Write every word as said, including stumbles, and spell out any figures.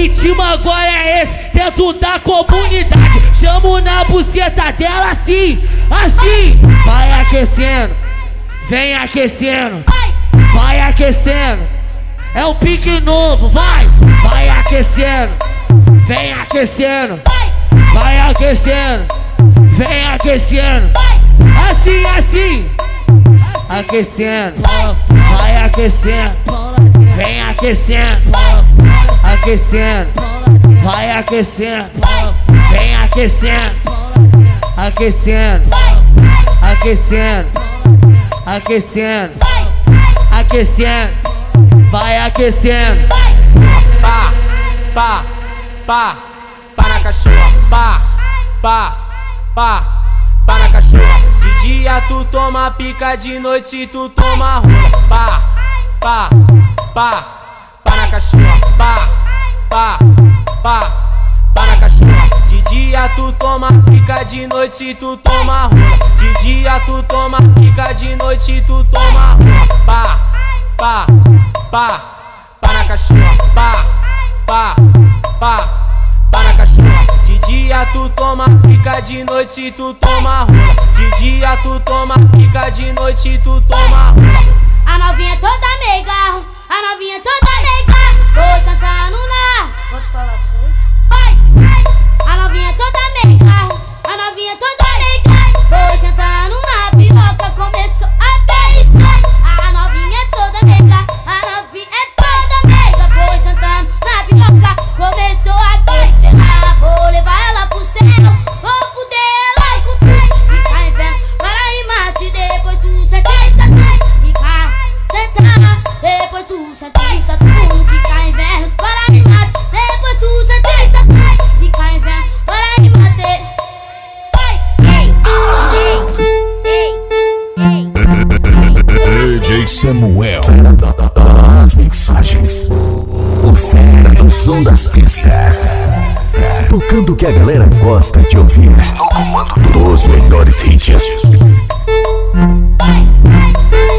ritmo agora é esse, dentro da comunidade. Chamo na buceta dela assim, assim. Vai aquecendo, vem aquecendo, vai aquecendo. É um pique novo, vai, vai aquecendo, vem aquecendo, vai aquecendo, vem aquecendo. Assim, assim, aquecendo, vai aquecendo, vem aquecendo, aquecendo, vai aquecendo, vem aquecendo, aquecendo, aquecendo, aquecendo, aquecendo, vai aquecendo. Pá, pá, pá, pá na cachorra, pá, pá, pá, pá na cachorra. De dia tu toma pica, de noite tu toma rola. Pá, pá, pá, pá na cachorra, pá, pá, pá, pá na cachorra. De dia tu toma pica, de noite tu toma rola. De dia tu toma pica, de noite tu toma rola. Pá, pá, pá, pá na cachorra, pá, pá, pá, pá na cachorra. De dia tu toma pica, de noite tu toma rola. De dia tu toma pica, de noite tu toma rola. A novinha toda meiga, a novinha toda meiga, tô sentando na. Pode falar, vai. A novinha toda meiga, a novinha toda meiga, tô sentando na piroca, começou a beliscar. A novinha toda meiga, a novinha toda meiga, foi sentando na piroca, começou a estrela. Vou levar ela pro céu, vou fuder ela com tudo. Fica em verso para rimate, depois tu senta e senta. Fica sentada, depois tu senta e senta. Fica em verso para rimate, depois tu senta e senta. Fica em verso para rimate. D J Samuel, fera das mensagens, o fera do som das pistas, tocando o que a galera gosta de ouvir, no comando dos melhores hits.